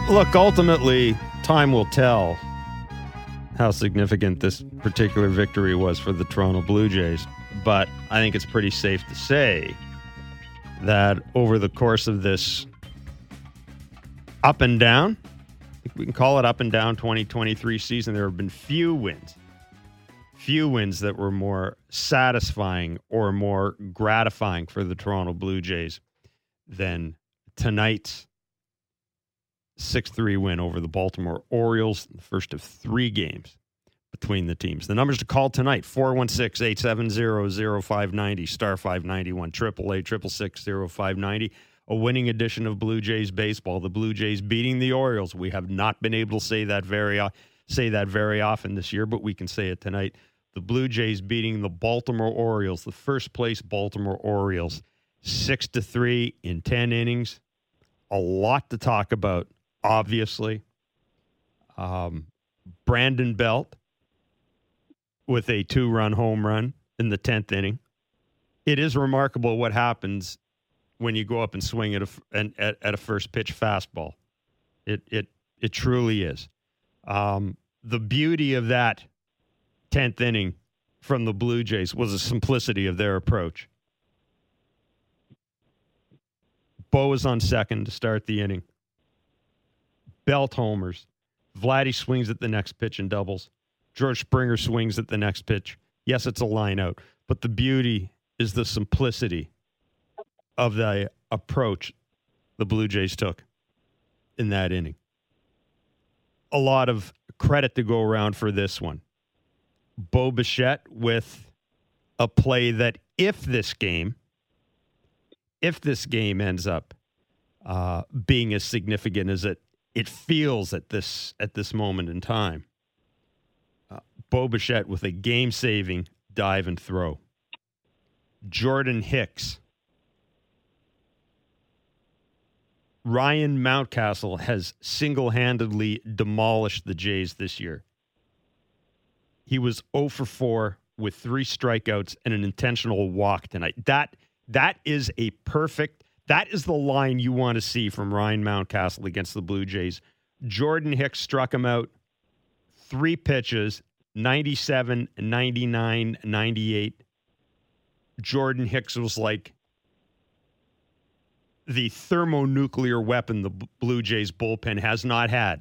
Look, ultimately, time will tell how significant this particular victory was for the Toronto Blue Jays. But I think it's pretty safe to say that over the course of this up and down, I think we can call it up and down 2023 season, there have been few wins that were more satisfying or more gratifying for the Toronto Blue Jays than tonight's 6-3 win over the Baltimore Orioles, the first of 3 games between the teams. The numbers to call tonight, 416-870-0590, star 591, 888-666-0590. A winning edition of Blue Jays baseball. The Blue Jays beating the Orioles. We have not been able to say that very often this year, but we can say it tonight. The Blue Jays beating the Baltimore Orioles, the first place Baltimore Orioles, 6-3 in 10 innings. A lot to talk about, obviously. Brandon Belt with a 2-run home run in the 10th inning. It is remarkable what happens when you go up and swing at a first pitch fastball. It truly is. The beauty of that 10th inning from the Blue Jays was the simplicity of their approach. Bo is on second to start the inning. Belt homers. Vladdy swings at the next pitch and doubles. George Springer swings at the next pitch. Yes, it's a line out, but the beauty is the simplicity of the approach the Blue Jays took in that inning. A lot of credit to go around for this one. Bo Bichette with a play that if this game ends up being as significant as it feels at this moment in time, Bo Bichette with a game-saving dive and throw. Jordan Hicks. Ryan Mountcastle has single-handedly demolished the Jays this year. He was 0 for 4 with 3 strikeouts and an intentional walk tonight. That is that is the line you want to see from Ryan Mountcastle against the Blue Jays. Jordan Hicks struck him out 3 pitches, 97, 99, 98. Jordan Hicks was like the thermonuclear weapon the Blue Jays bullpen has not had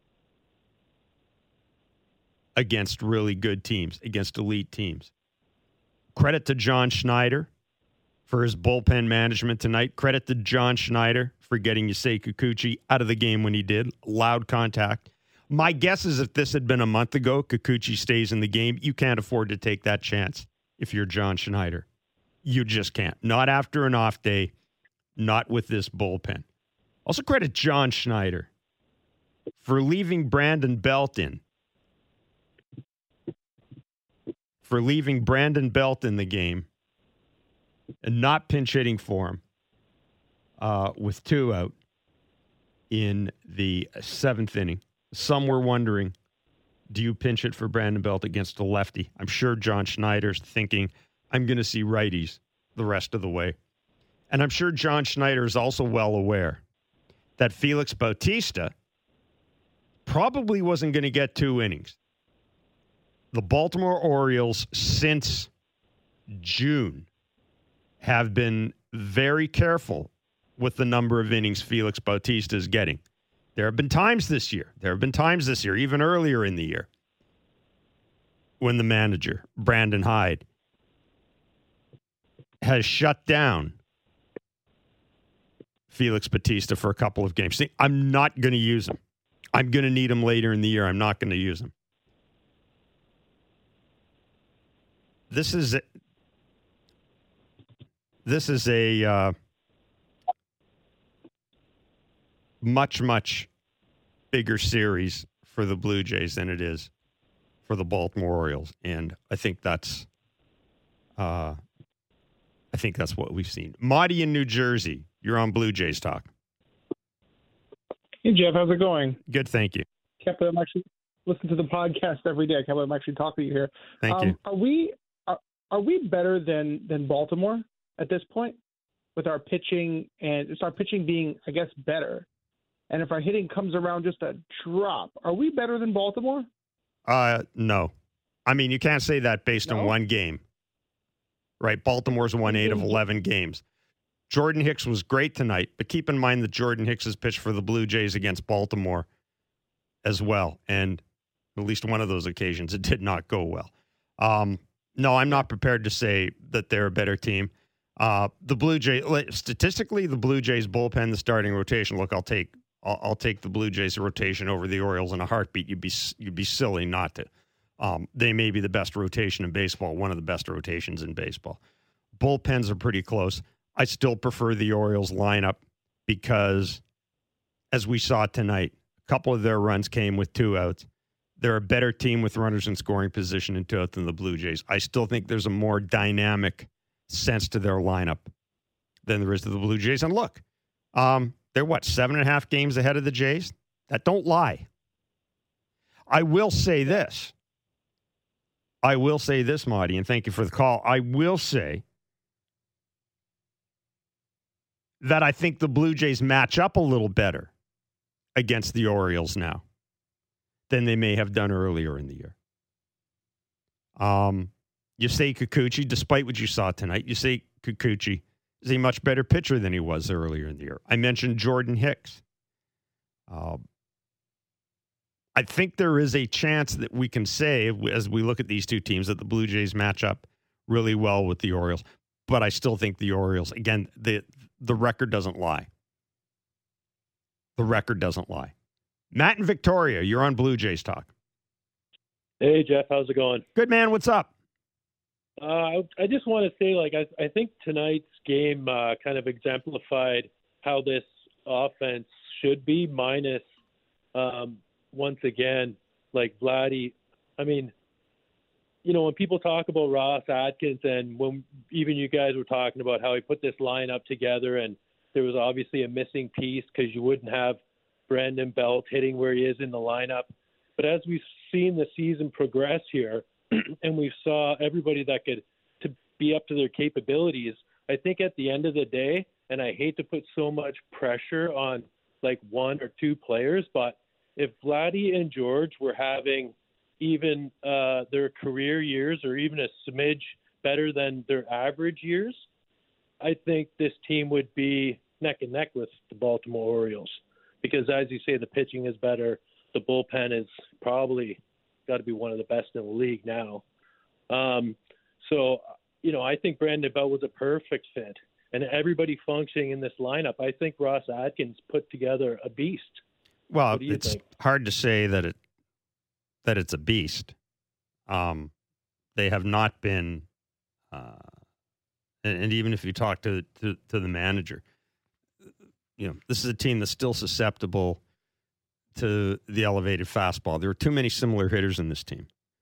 against really good teams, against elite teams. Credit to John Schneider for his bullpen management tonight. Credit to John Schneider for getting Yusei Kikuchi out of the game when he did. Loud contact. My guess is if this had been a month ago, Kikuchi stays in the game. You can't afford to take that chance if you're John Schneider. You just can't. Not after an off day. Not with this bullpen. Also credit John Schneider for leaving Brandon Belt in. For leaving Brandon Belt in the game and not pinch hitting for him with 2 out in the 7th inning. Some were wondering, do you pinch it for Brandon Belt against a lefty? I'm sure John Schneider's thinking, I'm going to see righties the rest of the way. And I'm sure John Schneider is also well aware that Felix Bautista probably wasn't going to get 2 innings. The Baltimore Orioles, since June, have been very careful with the number of innings Felix Bautista is getting. There have been times this year, even earlier in the year, when the manager, Brandon Hyde, has shut down Felix Bautista for a couple of games. See, I'm not going to use him. I'm going to need him later in the year. I'm not going to use him. This is a much, much bigger series for the Blue Jays than it is for the Baltimore Orioles. And I think that's what we've seen. Marty in New Jersey, you're on Blue Jays Talk. Hey, Jeff, how's it going? Good, thank you. Can't believe I'm actually listening to the podcast every day. I can't believe I'm actually talking to you here. Thank you. Are we better than Baltimore at this point with our pitching, and it's our pitching being, I guess, better? and if our hitting comes around just a drop, are we better than Baltimore? No. I mean, you can't say that based on one game, right? Baltimore's won 8 of 11 games. Jordan Hicks was great tonight, but keep in mind that Jordan Hicks has pitched for the Blue Jays against Baltimore as well, and at least one of those occasions it did not go well. No, I'm not prepared to say that they're a better team. The Blue Jays, statistically, the Blue Jays bullpen, the starting rotation. Look, I'll take the Blue Jays rotation over the Orioles in a heartbeat. You'd be silly not to. They may be the best rotation in baseball, one of the best rotations in baseball. Bullpens are pretty close. I still prefer the Orioles lineup because, as we saw tonight, a couple of their runs came with 2 outs. They're a better team with runners in scoring position in 2 outs than the Blue Jays. I still think there's a more dynamic sense to their lineup than there is to the Blue Jays. And look, they're 7.5 games ahead of the Jays? That don't lie. I will say this, Marty, and thank you for the call. I will say that I think the Blue Jays match up a little better against the Orioles now than they may have done earlier in the year. Yusei Kikuchi, despite what you saw tonight, Yusei Kikuchi is a much better pitcher than he was earlier in the year. I mentioned Jordan Hicks. I think there is a chance that we can say, as we look at these two teams, that the Blue Jays match up really well with the Orioles. But I still think the Orioles, again, the record doesn't lie. The record doesn't lie. Matt and Victoria, you're on Blue Jays Talk. Hey, Jeff, how's it going? Good, man. What's up? I just want to say, I think tonight's game kind of exemplified how this offense should be, minus, once again, Vladdy. I mean, when people talk about Ross Atkins, and when even you guys were talking about how he put this lineup together, and there was obviously a missing piece because you wouldn't have Brandon Belt hitting where he is in the lineup. But as we've seen the season progress here, and we saw everybody that could to be up to their capabilities, I think at the end of the day, and I hate to put so much pressure on 1 or 2 players, but if Vladdy and George were having even their career years or even a smidge better than their average years, I think this team would be neck and neck with the Baltimore Orioles. Because as you say, the pitching is better. The bullpen is probably got to be one of the best in the league now. I think Brandon Belt was a perfect fit. And everybody functioning in this lineup, I think Ross Atkins put together a beast. Well, it's hard to say that it's a beast. They have not been, and even if you talk to the manager, this is a team that's still susceptible to the elevated fastball. There are too many similar hitters in this team.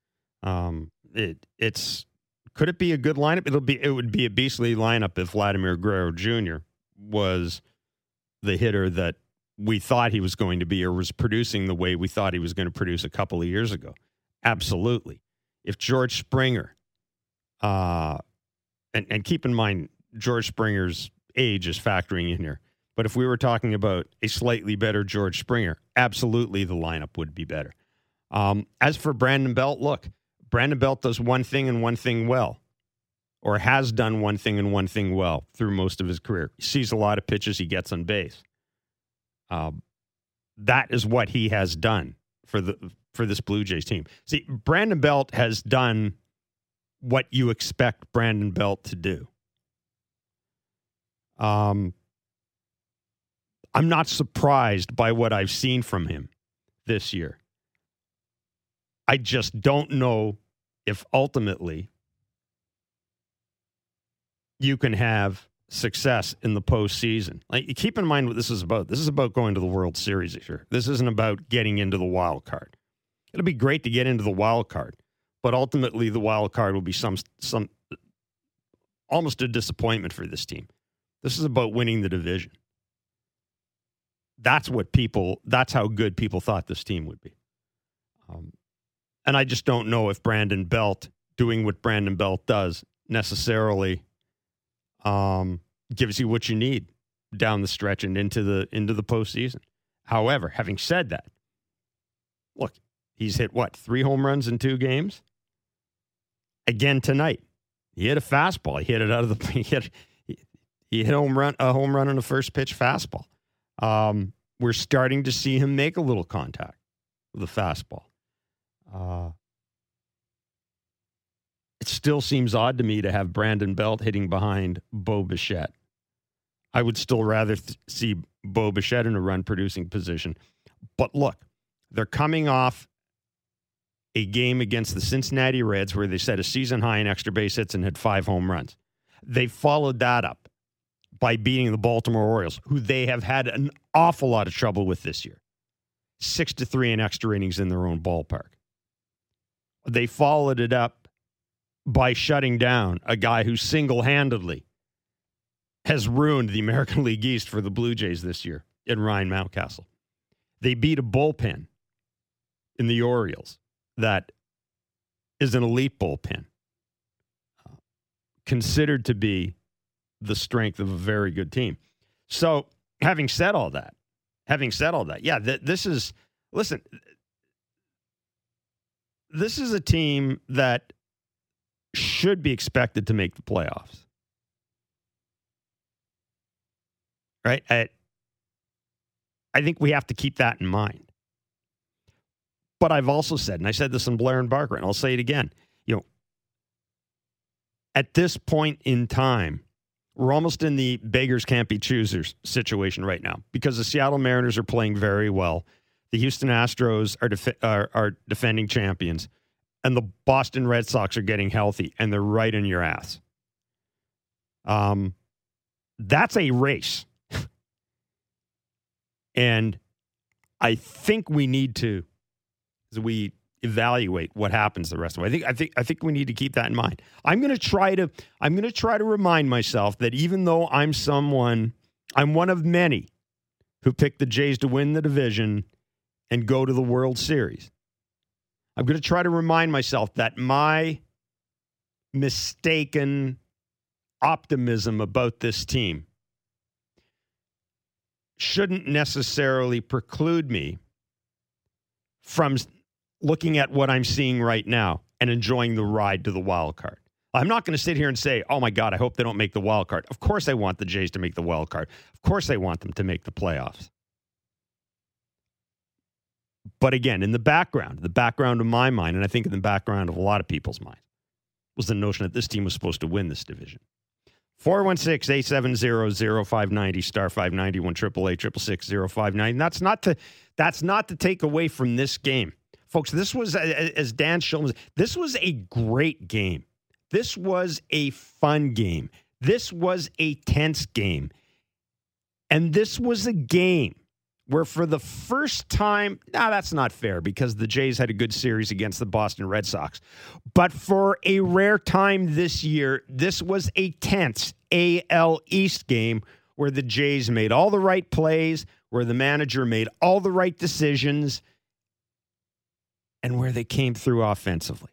Could it be a good lineup? It would be a beastly lineup if Vladimir Guerrero Jr. was the hitter that we thought he was going to be, or was producing the way we thought he was going to produce a couple of years ago. Absolutely. If George Springer, and keep in mind George Springer's age is factoring in here, but if we were talking about a slightly better George Springer, absolutely the lineup would be better. As for Brandon Belt, look, Brandon Belt does one thing and one thing well, or has done one thing and one thing well through most of his career. He sees a lot of pitches, he gets on base. That is what he has done for this Blue Jays team. See, Brandon Belt has done what you expect Brandon Belt to do. I'm not surprised by what I've seen from him this year. I just don't know if ultimately you can have success in the postseason. Keep in mind what this is about. This is about going to the World Series this year. This isn't about getting into the wild card. It'll be great to get into the wild card, but ultimately the wild card will be some almost a disappointment for this team. This is about winning the division. That's how good people thought this team would be. And I just don't know if Brandon Belt doing what Brandon Belt does necessarily gives you what you need down the stretch and into the postseason. However, having said that, look, he's hit, 3 home runs in 2 games? Again tonight. He hit a fastball. He hit it out of the... He hit a home run on the first pitch fastball. We're starting to see him make a little contact with the fastball. It still seems odd to me to have Brandon Belt hitting behind Bo Bichette. I would still rather see Bo Bichette in a run-producing position. But look, they're coming off a game against the Cincinnati Reds where they set a season high in extra base hits and had 5 home runs. They followed that up by beating the Baltimore Orioles, who they have had an awful lot of trouble with this year. 6-3 in extra innings in their own ballpark. They followed it up by shutting down a guy who single-handedly has ruined the American League East for the Blue Jays this year in Ryan Mountcastle. They beat a bullpen in the Orioles that is an elite bullpen, considered to be the strength of a very good team. So, having said all that, yeah, this is a team that should be expected to make the playoffs. Right? I think we have to keep that in mind. But I've also said, and I said this on Blair and Barker, and I'll say it again, at this point in time, we're almost in the beggars can't be choosers situation right now because the Seattle Mariners are playing very well. The Houston Astros are defending champions, and the Boston Red Sox are getting healthy, and they're right in your ass. That's a race. And I think we need to, as we evaluate what happens the rest of the way, I think we need to keep that in mind. I'm going to try to remind myself that even though I'm one of many who picked the Jays to win the division and go to the World Series. I'm going to try to remind myself that my mistaken optimism about this team shouldn't necessarily preclude me from looking at what I'm seeing right now and enjoying the ride to the wild card. I'm not going to sit here and say, oh my God, I hope they don't make the wild card. Of course I want the Jays to make the wild card. Of course I want them to make the playoffs. But again, in the background of my mind, and I think in the background of a lot of people's mind, was the notion that this team was supposed to win this division. 416-870-0590, star 590, 1-888-666-0590. That's not to take away from this game. Folks, this was, as Dan Shulman said, this was a great game. This was a fun game. This was a tense game. And this was a game where for the first time, that's not fair because the Jays had a good series against the Boston Red Sox. But for a rare time this year, this was a tense AL East game where the Jays made all the right plays, where the manager made all the right decisions, and where they came through offensively.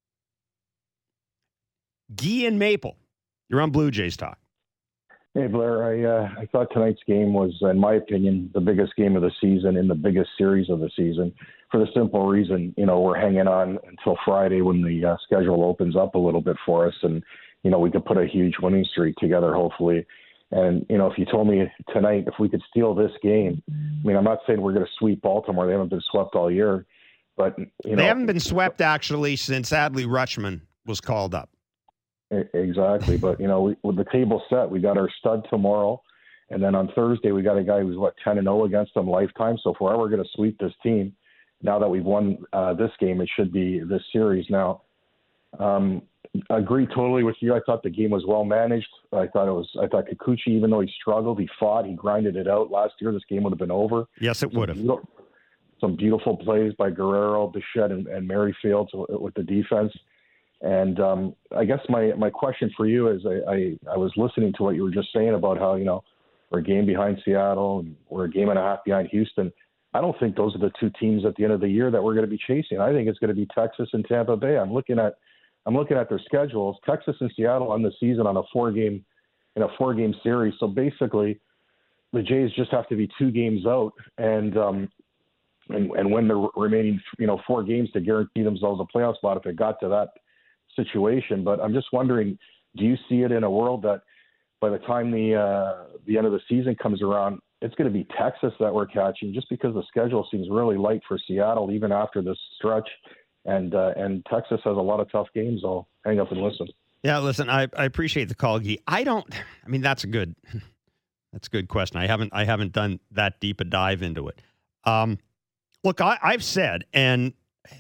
Guy and Maple, you're on Blue Jays Talk. Hey, Blair, I thought tonight's game was, in my opinion, the biggest game of the season in the biggest series of the season for the simple reason, we're hanging on until Friday when the schedule opens up a little bit for us and, we could put a huge winning streak together, hopefully. And, if you told me tonight, if we could steal this game, I'm not saying we're going to sweep Baltimore. They haven't been swept all year, but, They haven't been swept, actually, since Adley Rutschman was called up. Exactly. But, with the table set, we got our stud tomorrow. And then on Thursday, we got a guy who's 10-0 against them lifetime. So if we're ever going to sweep this team, now that we've won this game, it should be this series. Now, I agree totally with you. I thought the game was well managed. I thought Kikuchi, even though he struggled, he fought, he grinded it out. Last year, this game would have been over. Yes, it would have. Some beautiful plays by Guerrero, Bichette, and Merrifield with the defense. And I guess my question for you is I was listening to what you were just saying about how, we're a game behind Seattle and we're a game and a half behind Houston. I don't think those are the two teams at the end of the year that we're going to be chasing. I think it's going to be Texas and Tampa Bay. I'm looking at their schedules. Texas and Seattle on the season on a four-game series. So basically, the Jays just have to be 2 games out and win the remaining 4 games to guarantee themselves a playoff spot if it got to that situation. But I'm just wondering, do you see it in a world that by the time the end of the season comes around, it's going to be Texas that we're catching, just because the schedule seems really light for Seattle even after this stretch, and Texas has a lot of tough games. I'll hang up and listen. Yeah, listen, I appreciate the call, Guy. That's a good question. I haven't done that deep a dive into it. Look, I've said, and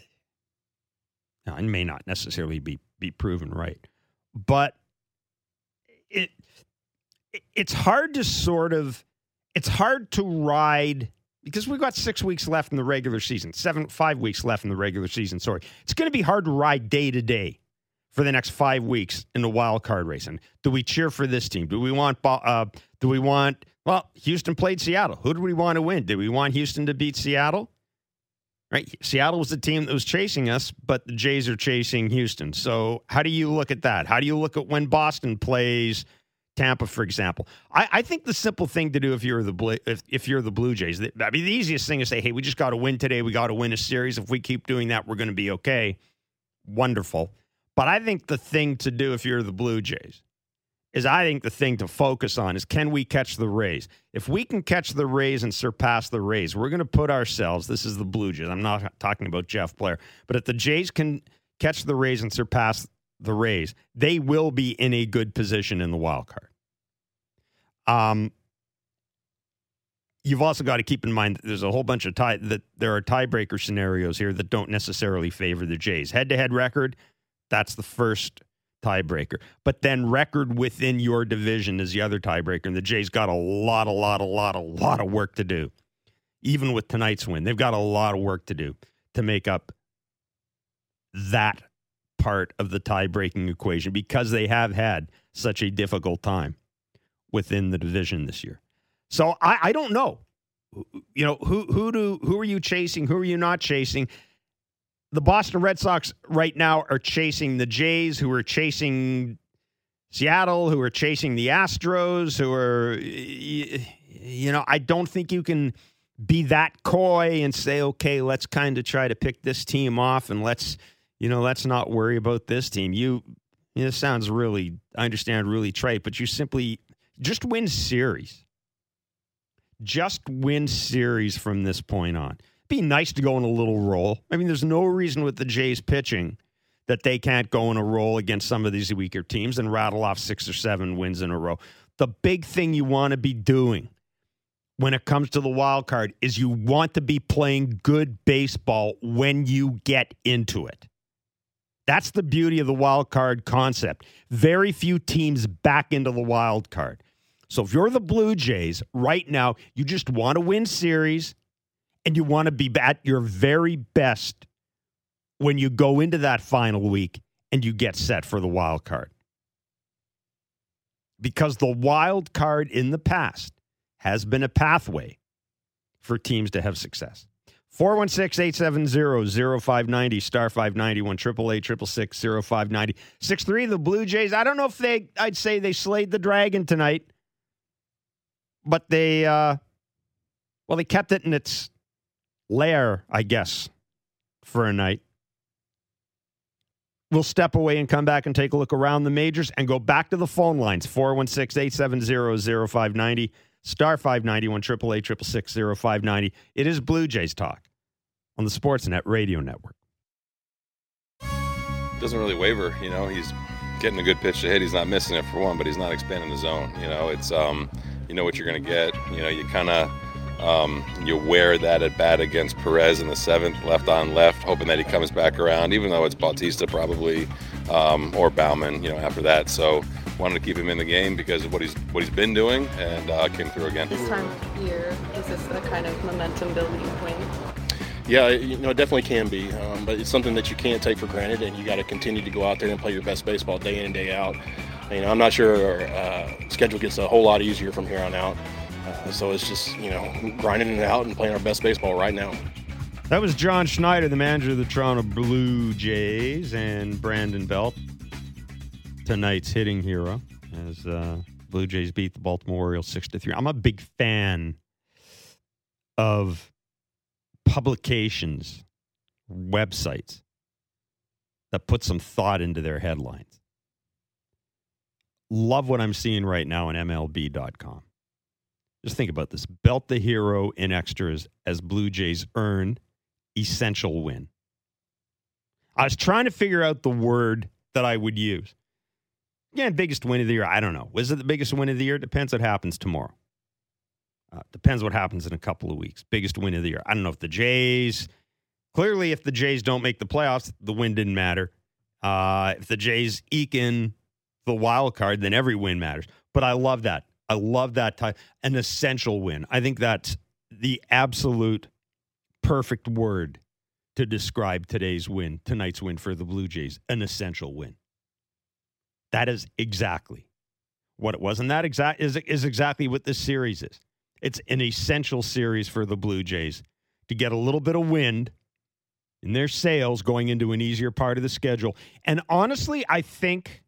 I may not necessarily be proven right, but it's hard to ride, because we've got 6 weeks left in the regular season, 5 weeks left in the regular season. Sorry. It's going to be hard to ride day to day for the next 5 weeks in the wild card race. And do we cheer for this team? Houston played Seattle. Who do we want to win? Do we want Houston to beat Seattle? Right? Seattle was the team that was chasing us, but the Jays are chasing Houston. So how do you look at that? How do you look at when Boston plays Tampa, for example? I think the simple thing to do if you're the Blue Jays, the easiest thing is say, hey, we just got to win today. We got to win a series. If we keep doing that, we're going to be okay. Wonderful. But I think the thing to do if you're the Blue Jays the thing to focus on is, can we catch the Rays? If we can catch the Rays and surpass the Rays, we're going to put ourselves, this is the Blue Jays, I'm not talking about Jeff Blair, but if the Jays can catch the Rays and surpass the Rays, they will be in a good position in the wild card. You've also got to keep in mind that there's a whole bunch of there are tiebreaker scenarios here that don't necessarily favor the Jays. Head-to-head record, that's the first tiebreaker. But then record within your division is the other tiebreaker, and the Jays got a lot of work to do. Even with tonight's win, they've got a lot of work to do to make up that part of the tie-breaking equation, because they have had such a difficult time within the division this year. So I don't know. Who are you chasing? Who are you not chasing? The Boston Red Sox right now are chasing the Jays, who are chasing Seattle, who are chasing the Astros, who are, I don't think you can be that coy and say, okay, let's kind of try to pick this team off and let's not worry about this team. This sounds really, I understand, really trite, but you simply just win series. Just win series from this point on. Be nice to go in a little roll. I mean, there's no reason with the Jays pitching that they can't go in a roll against some of these weaker teams and rattle off 6 or 7 wins in a row. The big thing you want to be doing when it comes to the wild card is you want to be playing good baseball when you get into it. That's the beauty of the wild card concept. Very few teams back into the wild card. So if you're the Blue Jays right now, you just want to win series, and you want to be at your very best when you go into that final week and you get set for the wild card. Because the wild card in the past has been a pathway for teams to have success. 416-870-0590, star 591, 888-666-0590. 6-3, the Blue Jays, I don't know if I'd say they slayed the dragon tonight, but they kept it in its lair, I guess, for a night. We'll step away and come back and take a look around the majors and go back to the phone lines. 416-870-0590, star 591, 888-666-0590. It is Blue Jays Talk on the Sportsnet Radio Network. Doesn't really waver, he's getting a good pitch to hit. He's not missing it for one, but he's not expanding the zone. It's you know what you're going to get. You kind of you wear that at bat against Perez in the 7th, left on left, hoping that he comes back around, even though it's Bautista probably or Bauman, after that. So wanted to keep him in the game because of what he's been doing, and came through again. This time of year, is this a kind of momentum building point? Yeah, it definitely can be, but it's something that you can't take for granted, and you got to continue to go out there and play your best baseball day in and day out. I'm not sure our schedule gets a whole lot easier from here on out. So it's just, grinding it out and playing our best baseball right now. That was John Schneider, the manager of the Toronto Blue Jays, and Brandon Belt, tonight's hitting hero, as Blue Jays beat the Baltimore Orioles 6-3. I'm a big fan of publications, websites that put some thought into their headlines. Love what I'm seeing right now on MLB.com. Just think about this. Belt the hero in extras as Blue Jays earn essential win. I was trying to figure out the word that I would use. Again, biggest win of the year. I don't know. Was it the biggest win of the year? Depends what happens tomorrow. Depends what happens in a couple of weeks. Biggest win of the year. I don't know if the Jays... Clearly, if the Jays don't make the playoffs, the win didn't matter. If the Jays eke in the wild card, then every win matters. But I love that. I love that type. An essential win. I think that's the absolute perfect word to describe tonight's win for the Blue Jays. An essential win. That is exactly what it was. And that is exactly what this series is. It's an essential series for the Blue Jays to get a little bit of wind in their sails going into an easier part of the schedule. And honestly, I think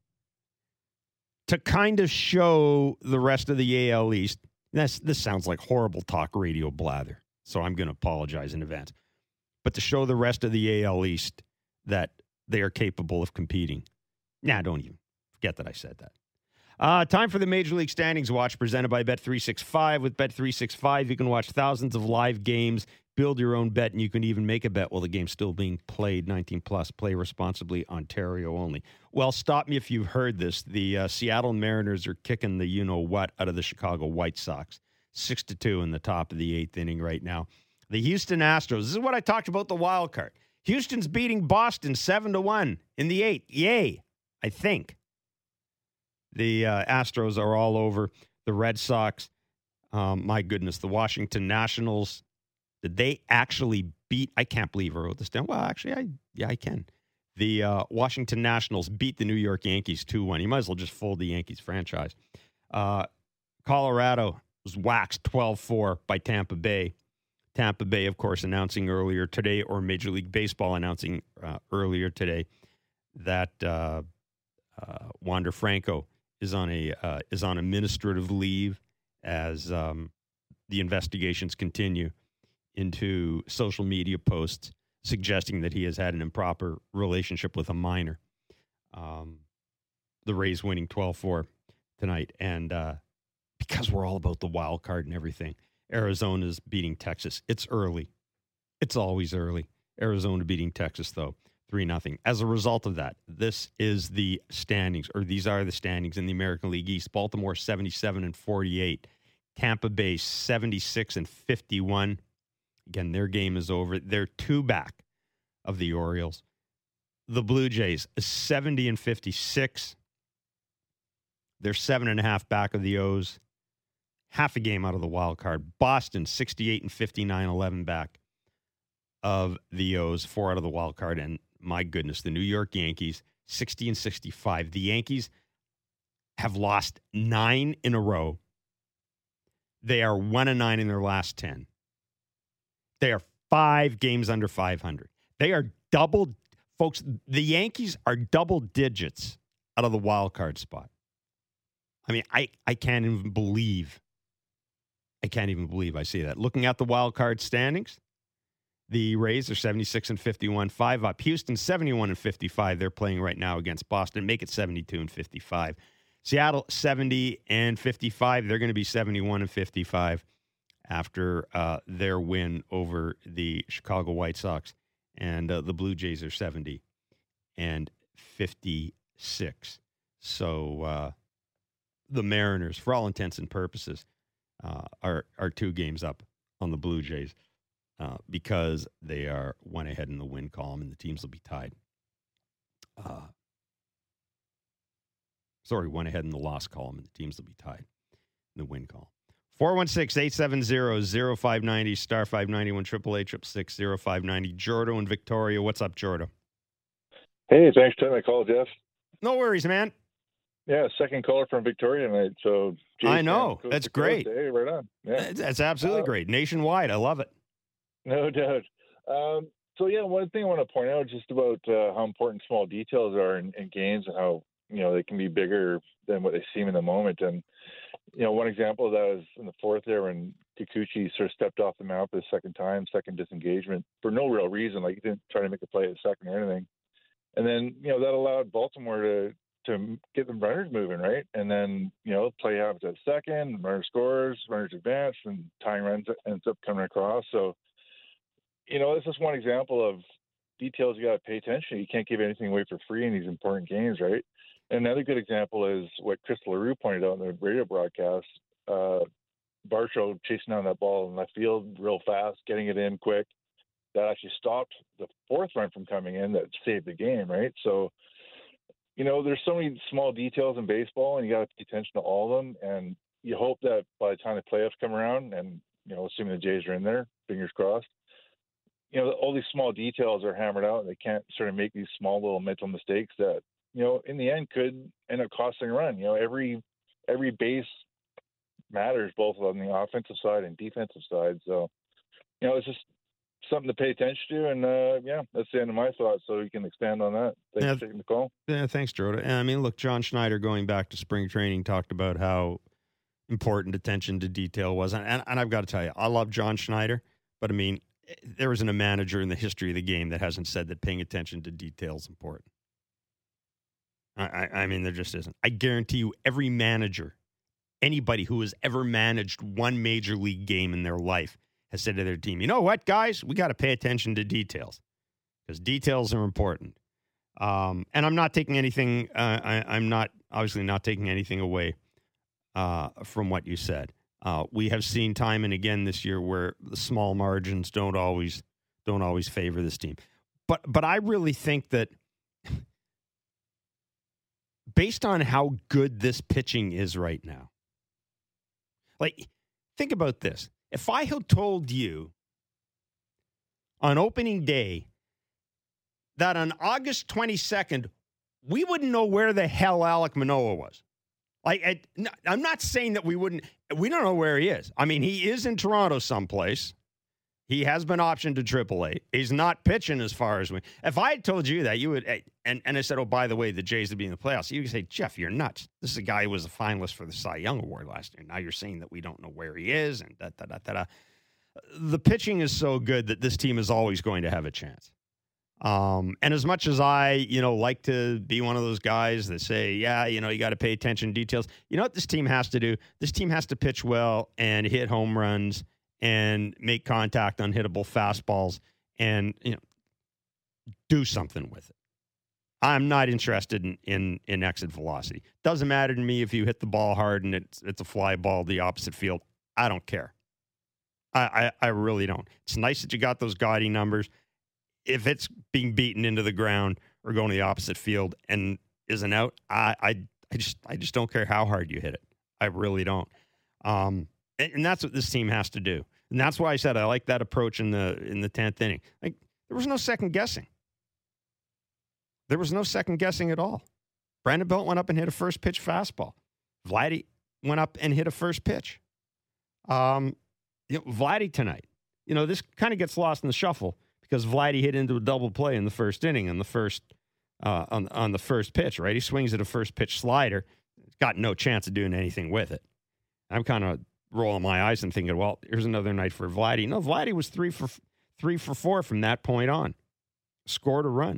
to kind of show the rest of the AL East, this sounds like horrible talk radio blather, so I'm going to apologize in advance. But to show the rest of the AL East that they are capable of competing. Nah, don't even forget that I said that. Time for the Major League Standings Watch presented by Bet365. With Bet365, you can watch thousands of live games, build your own bet, and you can even make a bet while the game's still being played. 19 plus. Play responsibly. Ontario only. Well, stop me if you've heard this. The Seattle Mariners are kicking the you-know-what out of the Chicago White Sox. 6-2 in the top of the 8th inning right now. The Houston Astros. This is what I talked about the wild card. Houston's beating Boston 7-1 in the 8th. Yay, I think. The Astros are all over. The Red Sox, my goodness, the Washington Nationals. Did they actually beat? I can't believe I wrote this down. Well, actually, I can. The Washington Nationals beat the New York Yankees 2-1. You might as well just fold the Yankees franchise. Colorado was waxed 12-4 by Tampa Bay. Tampa Bay, of course, announcing earlier today, or Major League Baseball announcing earlier today, that Wander Franco is on administrative leave as the investigations continue into social media posts suggesting that he has had an improper relationship with a minor. The Rays winning 12-4 tonight, and because we're all about the wild card and everything, Arizona's beating Texas. It's early. It's always early. Arizona beating Texas, though, 3-0. As a result of that, this is the standings, or these are the standings in the American League East. Baltimore 77-48. Tampa Bay 76-51. Again, their game is over. They're 2 back of the Orioles. The Blue Jays 70-56. They're 7.5 back of the O's. Half a game out of the wild card. Boston 68-59, 11 back of the O's, 4 out of the wild card. And my goodness, the New York Yankees 60-65. The Yankees have lost 9 in a row. They are 1-9 in their last 10. They are 5 games under 500. They are folks, the Yankees are double digits out of the wild card spot. I mean, I can't even believe I see that. Looking at the wild card standings, the Rays are 76-51, 5 up. Houston 71-55. They're playing right now against Boston. Make it 72-55. Seattle 70-55. They're going to be 71-55 after their win over the Chicago White Sox. And the Blue Jays are 70-56. So the Mariners, for all intents and purposes, are 2 games up on the Blue Jays because they are 1 ahead in the win column, and the teams will be tied. 1 ahead in the loss column, and the teams will be tied in the win column. 416-870-0590, star 591, 888-666-0590. Jordo and Victoria. What's up, Jordo? Hey, thanks for taking my call, Jeff. No worries, man. Yeah, second caller from Victoria tonight. So I know. That's great. Hey, right on. Yeah. That's absolutely great. Nationwide. I love it. No doubt. So, one thing I want to point out just about how important small details are in games and how, they can be bigger than what they seem in the moment. And one example of that was in the fourth there when Kikuchi sort of stepped off the mound for the second disengagement for no real reason. Like, he didn't try to make a play at second or anything. And then, that allowed Baltimore to get the runners moving, right? And then, play happens at second, runner scores, runners advance, and tying runs ends up coming across. So, this is one example of details you got to pay attention to. You can't give anything away for free in these important games, right? And another good example is what Chris LaRue pointed out in the radio broadcast. Barshow chasing down that ball in left field real fast, getting it in quick. That actually stopped the fourth run from coming in that saved the game, right? So, there's so many small details in baseball, and you got to pay attention to all of them. And you hope that by the time the playoffs come around, and, assuming the Jays are in there, fingers crossed, all these small details are hammered out, and they can't sort of make these small little mental mistakes that, in the end could end up costing a run. Every base matters, both on the offensive side and defensive side. So, it's just something to pay attention to. And, that's the end of my thoughts, so you can expand on that. Thanks for taking the call. Yeah, thanks, Jordan. And I mean, look, John Schneider, going back to spring training, talked about how important attention to detail was. And I've got to tell you, I love John Schneider, but I mean, there isn't a manager in the history of the game that hasn't said that paying attention to detail is important. I mean, there just isn't. I guarantee you, every manager, anybody who has ever managed one major league game in their life has said to their team, you know what, guys, we got to pay attention to details because details are important. And I'm not taking anything, I'm not obviously not taking anything away from what you said. We have seen time and again this year where the small margins don't always favor this team. But I really think that based on how good this pitching is right now, like, think about this. If I had told you on opening day that on August 22nd, we wouldn't know where the hell Alek Manoah was. Like, I'm not saying that we don't know where he is. I mean, he is in Toronto someplace. He has been optioned to AAA. He's not pitching as far as if I had told you that, you would, and I said, oh, by the way, the Jays would be in the playoffs. You could say, Jeff, you're nuts. This is a guy who was a finalist for the Cy Young Award last year. Now you're saying that we don't know where he is and da-da-da-da-da. The pitching is so good that this team is always going to have a chance. And as much as I, like to be one of those guys that say, yeah, you got to pay attention to details. You know what this team has to do? This team has to pitch well and hit home runs and make contact on hittable fastballs and, do something with it. I'm not interested in exit velocity. Doesn't matter to me if you hit the ball hard and it's a fly ball to the opposite field. I don't care. I really don't. It's nice that you got those gaudy numbers. If it's being beaten into the ground or going to the opposite field and isn't out, I just don't care how hard you hit it. I really don't. And that's what this team has to do. And that's why I said I like that approach in the 10th inning. Like, there was no second guessing. There was no second guessing at all. Brandon Belt went up and hit a first pitch fastball. Vladdy went up and hit a first pitch. Vladdy tonight. This kind of gets lost in the shuffle because Vladdy hit into a double play in the first inning on the first on the first pitch. Right, he swings at a first pitch slider. He's got no chance of doing anything with it. I'm kind of rolling my eyes and thinking, well, here's another night for Vladdy. No, Vladdy was 3 for 4 from that point on. Scored a run.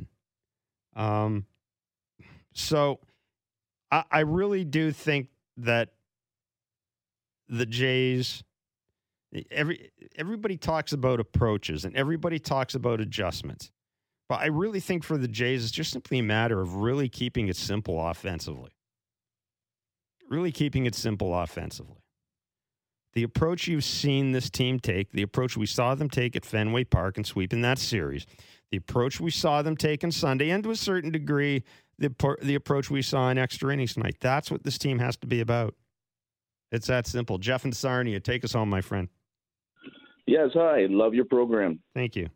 So I really do think that the Jays, everybody talks about approaches and everybody talks about adjustments. But I really think for the Jays, it's just simply a matter of really keeping it simple offensively. Really keeping it simple offensively. The approach you've seen this team take, the approach we saw them take at Fenway Park and sweeping that series, the approach we saw them take on Sunday, and to a certain degree, the approach we saw in extra innings tonight, that's what this team has to be about. It's that simple. Jeff and Sarnia, take us home, my friend. Yes, hi. Love your program. Thank you.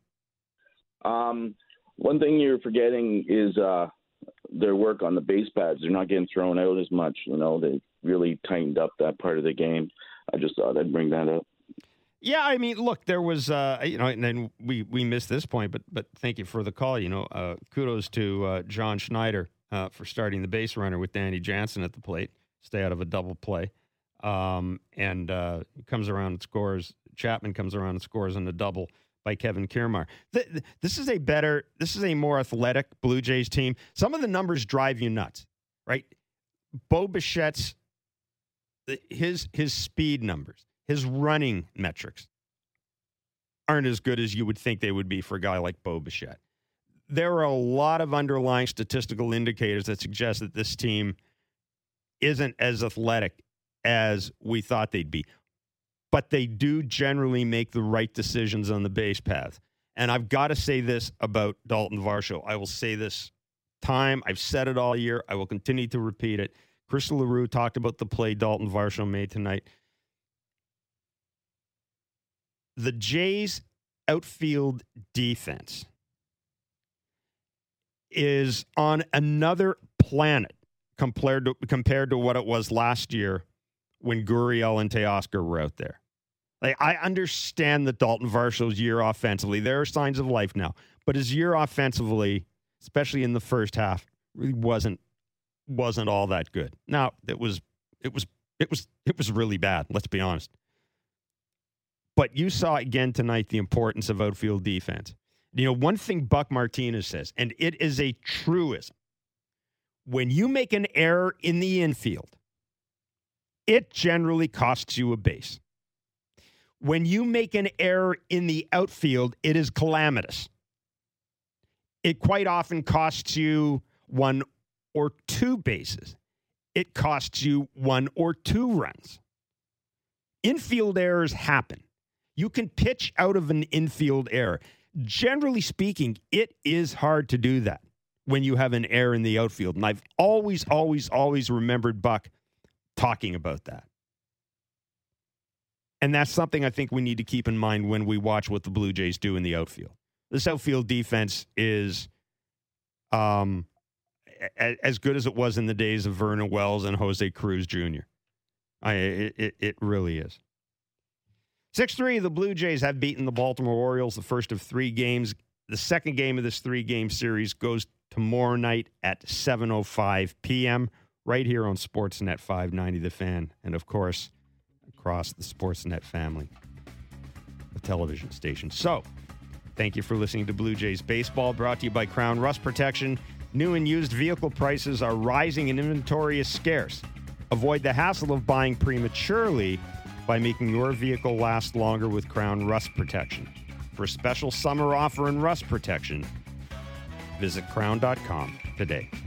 One thing you're forgetting is their work on the base pads. They're not getting thrown out as much. They really tightened up that part of the game. I just thought I'd bring that up. Yeah, I mean, look, there was, and then we missed this point, but thank you for the call. Kudos to John Schneider for starting the base runner with Danny Jansen at the plate. Stay out of a double play. and comes around and scores. Chapman comes around and scores on a double by Kevin Kiermaier. This is a more athletic Blue Jays team. Some of the numbers drive you nuts, right? Bo Bichette's his speed numbers, his running metrics aren't as good as you would think they would be for a guy like Bo Bichette. There are a lot of underlying statistical indicators that suggest that this team isn't as athletic as we thought they'd be. But they do generally make the right decisions on the base path. And I've got to say this about Dalton Varsho. I will say this time. I've said it all year. I will continue to repeat it. Chris LaRue talked about the play Dalton Varsho made tonight. The Jays' outfield defense is on another planet compared to what it was last year when Gurriel and Teoscar were out there. Like, I understand that Dalton Varsho's year offensively, there are signs of life now, but his year offensively, especially in the first half, really wasn't all that good. Now, it was really bad, let's be honest. But you saw again tonight the importance of outfield defense. You know, one thing Buck Martinez says, and it is a truism, when you make an error in the infield, it generally costs you a base. When you make an error in the outfield, it is calamitous. It quite often costs you 1 or 2 bases. It costs you 1 or 2 runs. Infield errors happen. You can pitch out of an infield error. Generally speaking, it is hard to do that when you have an error in the outfield. And I've always remembered Buck talking about that. And that's something I think we need to keep in mind when we watch what the Blue Jays do in the outfield. This outfield defense is as good as it was in the days of Vernon Wells and Jose Cruz Jr. It really is. 6-3, the Blue Jays have beaten the Baltimore Orioles, the first of 3 games. The second game of this 3-game series goes tomorrow night at 7:05 p.m. right here on Sportsnet 590 The Fan, and of course, across the Sportsnet family, the television station. So, thank you for listening to Blue Jays Baseball, brought to you by Crown Rust Protection. New and used vehicle prices are rising and inventory is scarce. Avoid the hassle of buying prematurely by making your vehicle last longer with Crown Rust Protection. For a special summer offer in rust protection, visit crown.com today.